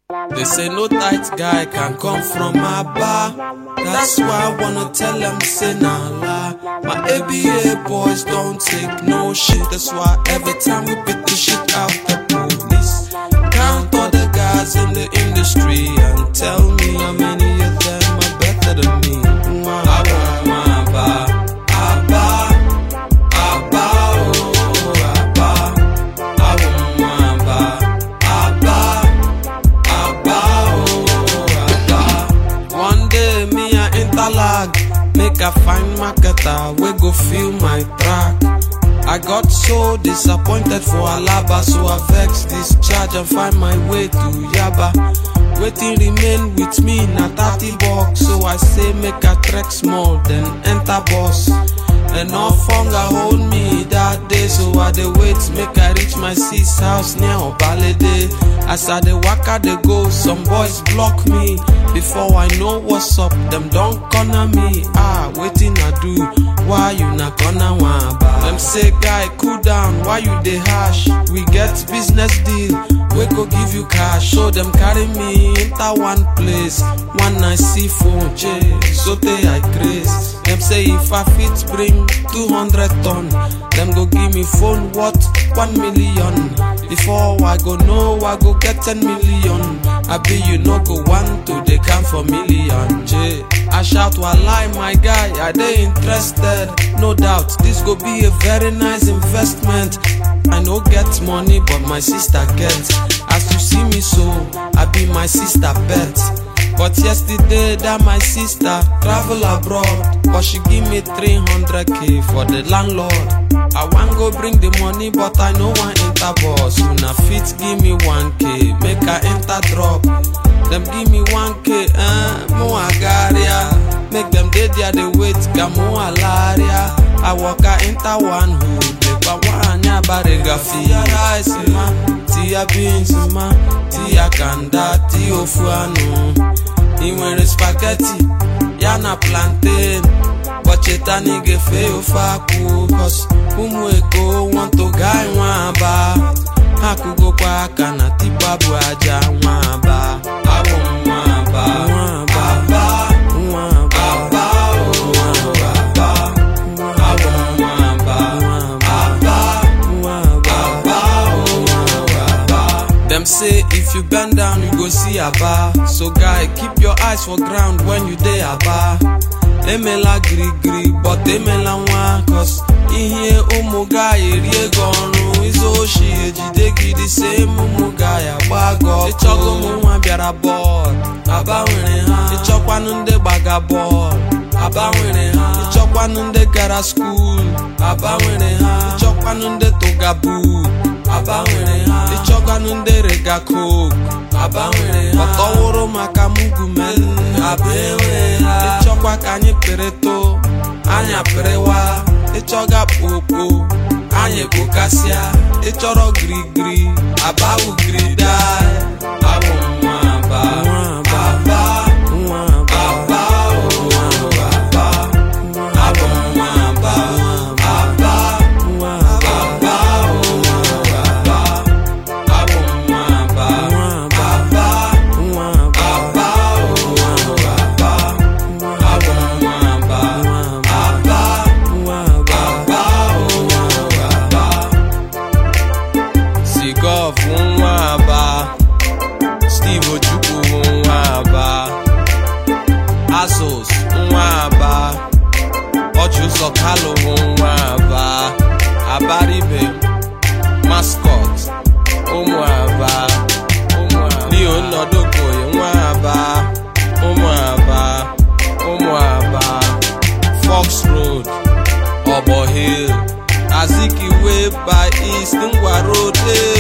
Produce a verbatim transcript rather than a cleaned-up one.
They say no tight guy can come from my bar. That's why I wanna tell them say nah lie. My A B A boys don't take no shit. That's why every time we beat the shit out the police. Count all the guys in the industry and tell me how many of them are better than me. I want my bar, I bar, I bar, oh, I bar. I want my bar, I bar, I bar, oh, I bar. One day me I interlag, make a fine marketer, we go feel my track. I got so disappointed for Alaba, so I vex this charge and find my way to Yaba. Waiting remain with me na thirty bucks, so I say make a trek small, then enter boss. Enough hunger hold me that day, so I dey wait make I reach my sis house near Obalede. As I dey waka dey go, some boys block me. Before I know what's up, them don't corner me. Ah, waiting I do, why you not corner one bar? Them say guy cool down, why you dey hash? We get business deal, we go give you cash. So them carry me enter one place, one night see phone, J, so they I craze. Them say if I fit bring two hundred ton, them go give me phone worth one million. Before I go know, I go get ten million. I be you no go want to, they come for million, J. I shout while lie, my guy, are they interested? No doubt, this go be a very nice investment. I no get money, but my sister gets. As you see me so, I be my sister pet. But yesterday that my sister travel abroad, but she give me three hundred K for the landlord. I want go bring the money, but I no want enter boss. Una fit give me one K, make I enter drop. Them give me one K, eh, mo agaria. Make them dead there, they wait, gamo alaria. I walk I enter one hood, lepa wanya barega fia rice ma, tia beans ma, tia kanda, tia ofuano. Inwere spaghetti, yana plantain, but chetani gefe ofaku. Cause umu eko want to guy wamba, haku go kwa kana tipa buaja wamba. I want wamba, wamba, wamba, wamba, wamba. I want wamba, wamba, wamba. Them say if you bend down you go see a bar. So guy keep your eyes for ground when you dey a bar. Emela gri gri but emela nwa. Cause ihe umu guy erie gonu izo shi ejide gidi say umu guy agbago. Ichogo mu nwa biara board aba nwere ha. Ichokwanu nde gbaga board aba nwere ha. Ichokwanu nde gara school aba nwere ha. Ichokwanu nde toga boot aba nwere ha. Ichokwanu nde rega coke aba nwere ha. Otoworo maka mugu men aba nwere ha. Ichokwa ka anyị pereto anya perewa. Ichoga popo anya pokasia. Ichoro gri gri aba u gri die. Abo mwamba aba mwamba aba abo mwamba aba mwamba abo mwamba aba mwamba abo mwamba Sigov nwaba, Steve Ojukwu nwaba, Asos nwaba, Ochuso Kalo nwaba, Abaribe, Mascot, Omwaba, Leon Nodokoye nwaba, Omwaba, Omwaba, Fox Road, Obo Hill, Aziki way by East Ngwa Road.